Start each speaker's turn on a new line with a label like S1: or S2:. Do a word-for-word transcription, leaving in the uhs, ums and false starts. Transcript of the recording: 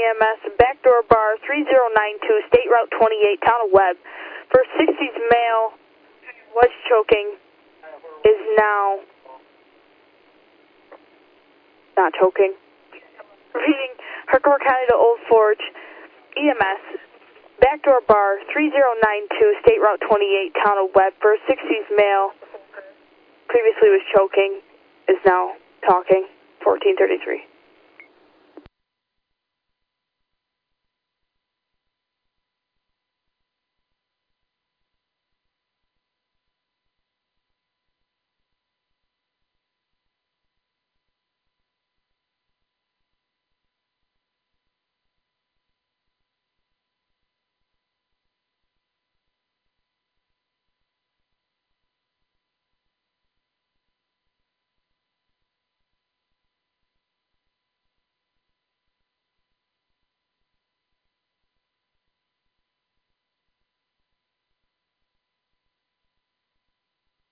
S1: M S, backdoor bar three zero nine two, State Route twenty-eight, Town of Webb. First sixties male was choking, is now not choking. Repeating, Herkimer County to Old Forge, E M S, backdoor bar three zero nine two, State Route twenty-eight, Town of Webb. First sixties male previously was choking, is now talking, fourteen thirty-three.